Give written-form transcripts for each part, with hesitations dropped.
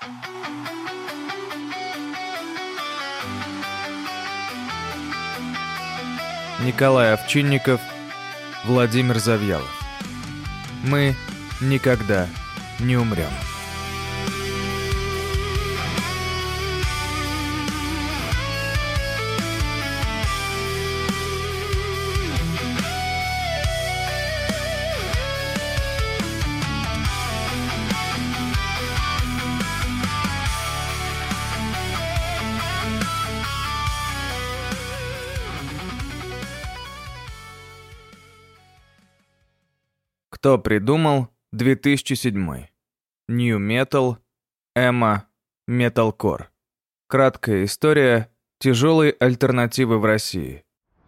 Николай Овчинников, Владимир Завьялов. Мы никогда не умрем. Кто придумал 2007? New Metal, Эмо, Metalcore. Краткая история тяжелой альтернативы в России.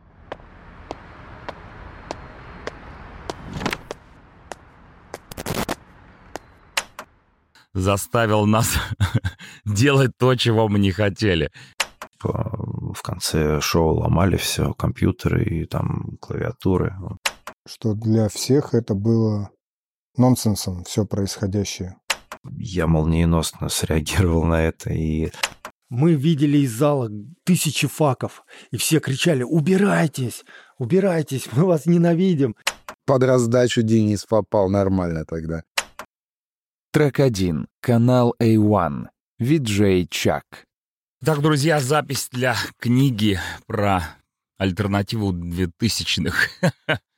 Заставил нас делать то, чего мы не хотели. В конце шоу ломали все, компьютеры и там клавиатуры. Что для всех это было нонсенсом, все происходящее. Я молниеносно среагировал на это и... Мы видели из зала тысячи факов, и все кричали: «Убирайтесь! Убирайтесь! Мы вас ненавидим!» Под раздачу Денис попал нормально тогда. Трек 1. Канал A1. VJ Chuck. Так, друзья, запись для книги про альтернативу 2000-х.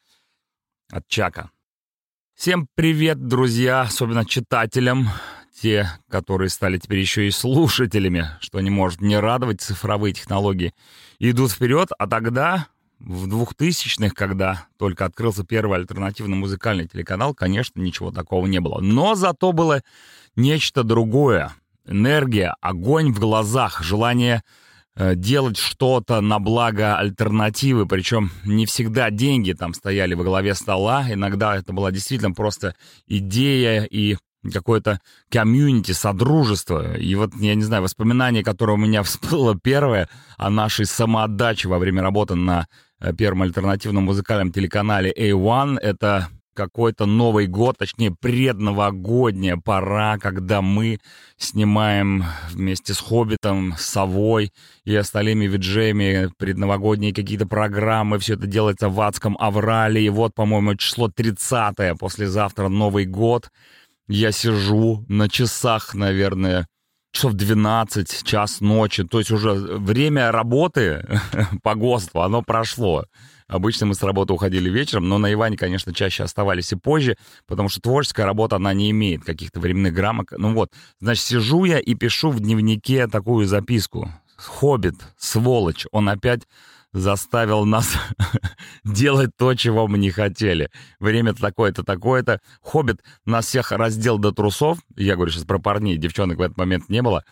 От Чака. Всем привет, друзья, особенно читателям, те, которые стали теперь еще и слушателями, что не может не радовать, цифровые технологии идут вперед, а тогда, в 2000-х, когда только открылся первый альтернативный музыкальный телеканал, конечно, ничего такого не было. Но зато было нечто другое. Энергия, огонь в глазах, желание делать что-то на благо альтернативы, причем не всегда деньги там стояли во главе стола, иногда это была действительно просто идея и какое-то комьюнити, содружество. И вот, я не знаю, воспоминание, которое у меня всплыло первое о нашей самоотдаче во время работы на первом альтернативном музыкальном телеканале A1, это какой-то Новый год, точнее, предновогодняя пора, когда мы снимаем вместе с «Хоббитом», с «Совой» и остальными виджеями предновогодние какие-то программы. Все это делается в адском аврале. И вот, по-моему, число 30-е, послезавтра Новый год. Я сижу на часах, наверное, часов 12, час ночи. То есть уже время работы по ГОСТу, оно прошло. Обычно мы с работы уходили вечером, но на Иване, конечно, чаще оставались и позже, потому что творческая работа, она не имеет каких-то временных рамок. Ну вот, значит, сижу я и пишу в дневнике такую записку. «Хоббит, сволочь, он опять заставил нас делать то, чего мы не хотели. Время-то такое-то, такое-то. Хоббит нас всех раздел до трусов». Я говорю сейчас про парней, девчонок в этот момент не было.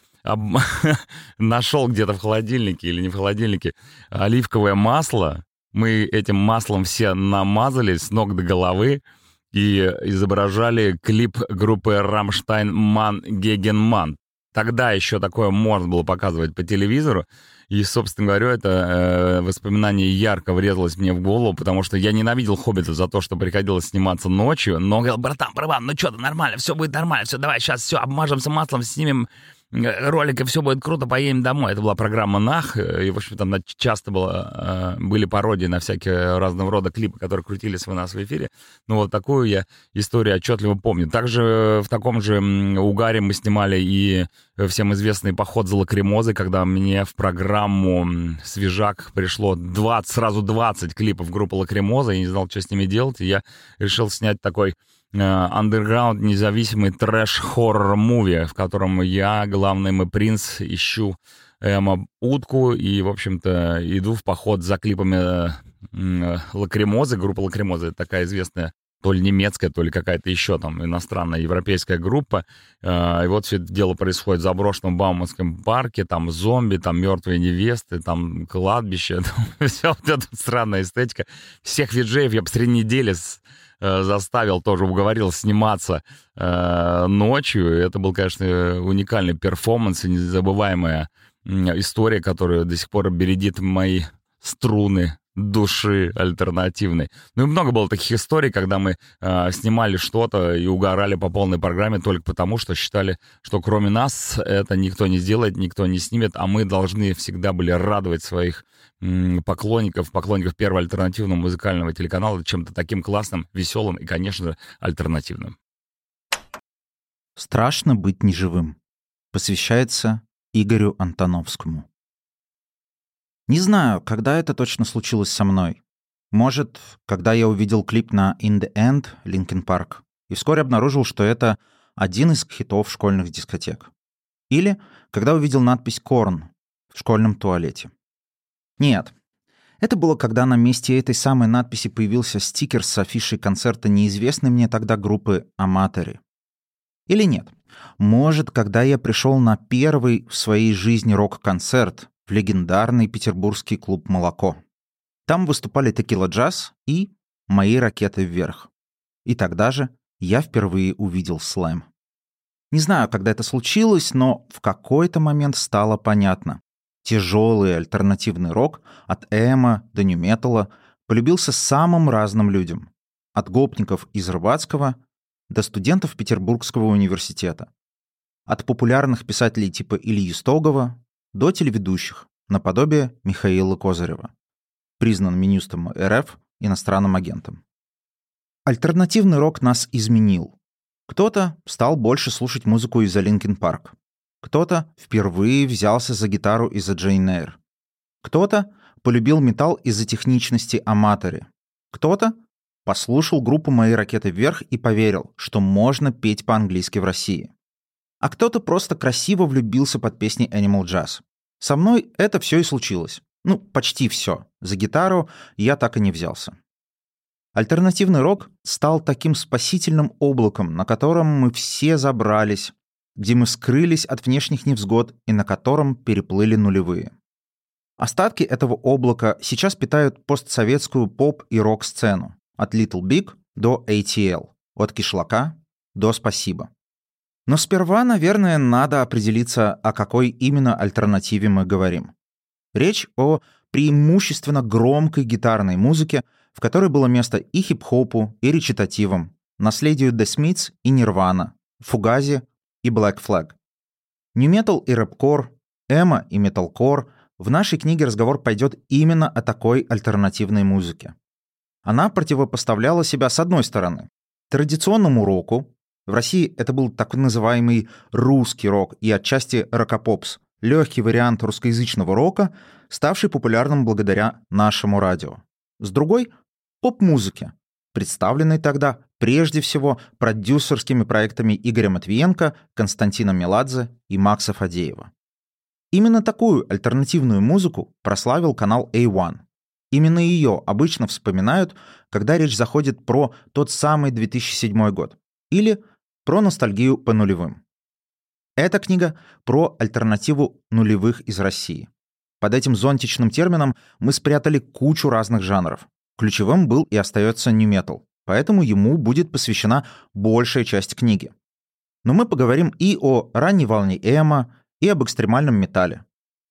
Нашел где-то в холодильнике или не в холодильнике оливковое масло. Мы этим маслом все намазали с ног до головы и изображали клип группы «Рамштайн» «Ман Геген Ман». Тогда еще такое можно было показывать по телевизору. И, собственно говоря, это воспоминание ярко врезалось мне в голову, потому что я ненавидел «Хоббита» за то, что приходилось сниматься ночью. Но говорил: братан, ну что-то нормально, все будет нормально, все, давай сейчас все обмажемся маслом, снимем ролик, и все будет круто, поедем домой. Это была программа «Нах», и, в общем, там часто были пародии на всякие разного рода клипы, которые крутились у нас в эфире. Ну, вот такую я историю отчетливо помню. Также в таком же угаре мы снимали и всем известный «Поход за лакримозой», когда мне в программу «Свежак» пришло сразу 20 клипов группы «Лакримоза», я не знал, что с ними делать, и я решил снять такой андерграунд, независимый трэш-хоррор-муви, в котором я, главный мой принц, ищу утку и, в общем-то, иду в поход за клипами Лакримозы. Группа Лакримоза — это такая известная то ли немецкая, то ли какая-то еще там иностранная европейская группа. И вот все это дело происходит в заброшенном Бауманском парке, там зомби, там мертвые невесты, там кладбище, там вся вот эта странная эстетика. Всех виджеев я посреди недели заставил, тоже уговорил сниматься ночью. Это был, конечно, уникальный перформанс и незабываемая история, которая до сих пор бередит мои струны души альтернативной. Ну и много было таких историй, когда мы снимали что-то и угорали по полной программе только потому, что считали, что кроме нас это никто не сделает, никто не снимет, а мы должны всегда были радовать своих поклонников первого альтернативного музыкального телеканала чем-то таким классным, веселым и, конечно же, альтернативным. «Страшно быть неживым» посвящается Игорю Антоновскому. Не знаю, когда это точно случилось со мной. Может, когда я увидел клип на «In the End» Linkin Park и вскоре обнаружил, что это один из хитов школьных дискотек. Или когда увидел надпись «Korn» в школьном туалете. Нет, это было, когда на месте этой самой надписи появился стикер с афишей концерта неизвестной мне тогда группы «Аматори». Или нет, может, когда я пришел на первый в своей жизни рок-концерт в легендарный петербургский клуб «Молоко». Там выступали Текила Джаз и «Мои ракеты вверх». И тогда же я впервые увидел слэм. Не знаю, когда это случилось, но в какой-то момент стало понятно. Тяжелый альтернативный рок от эмо до нью-металла полюбился самым разным людям. От гопников из Рыбацкого до студентов Петербургского университета. От популярных писателей типа Ильи Стогова до телеведущих, наподобие Михаила Козырева, признан Минюстом РФ иностранным агентом. Альтернативный рок нас изменил. Кто-то стал больше слушать музыку из-за Linkin Park. Кто-то впервые взялся за гитару из-за Jane Eyre. Кто-то полюбил металл из-за техничности Аматори. Кто-то послушал группу «Мои ракеты вверх» и поверил, что можно петь по-английски в России. А кто-то просто красиво влюбился под песни Animal Jazz. Со мной это все и случилось. Ну, почти все. За гитару я так и не взялся. Альтернативный рок стал таким спасительным облаком, на котором мы все забрались, где мы скрылись от внешних невзгод и на котором переплыли нулевые. Остатки этого облака сейчас питают постсоветскую поп- и рок-сцену. От Little Big до ATL, от Кишлака до Спасибо. Но сперва, наверное, надо определиться, о какой именно альтернативе мы говорим. Речь о преимущественно громкой гитарной музыке, в которой было место и хип-хопу, и речитативам, наследию The Smiths и Nirvana, Fugazi и Black Flag. Нью-метал и рэп-кор, эмо и металкор. В нашей книге разговор пойдет именно о такой альтернативной музыке. Она противопоставляла себя, с одной стороны, традиционному року. В России это был так называемый русский рок и отчасти рокопопс, легкий вариант русскоязычного рока, ставший популярным благодаря нашему радио. С другой — поп-музыке, представленной тогда прежде всего продюсерскими проектами Игоря Матвиенко, Константина Меладзе и Макса Фадеева. Именно такую альтернативную музыку прославил канал A1. Именно ее обычно вспоминают, когда речь заходит про тот самый 2007 год или про ностальгию по нулевым. Эта книга про альтернативу нулевых из России. Под этим зонтичным термином мы спрятали кучу разных жанров. Ключевым был и остается нью-метал, поэтому ему будет посвящена большая часть книги. Но мы поговорим и о ранней волне эмо, и об экстремальном металле.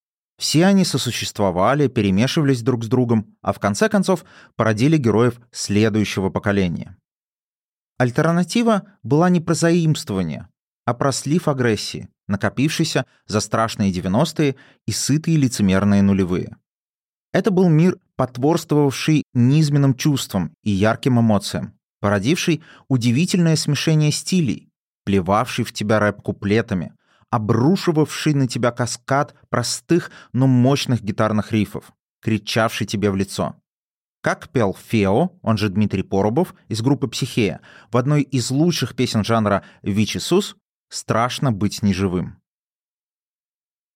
Все они сосуществовали, перемешивались друг с другом, а в конце концов породили героев следующего поколения. Альтернатива была не про заимствование, а про слив агрессии, накопившийся за страшные 90-е и сытые лицемерные нулевые. Это был мир, потворствовавший низменным чувствам и ярким эмоциям, породивший удивительное смешение стилей, плевавший в тебя рэп-куплетами, обрушивавший на тебя каскад простых, но мощных гитарных рифов, кричавший тебе в лицо. Как пел Фео, он же Дмитрий Поробов, из группы «Психея», в одной из лучших песен жанра «Вич Иисус» «Страшно быть неживым».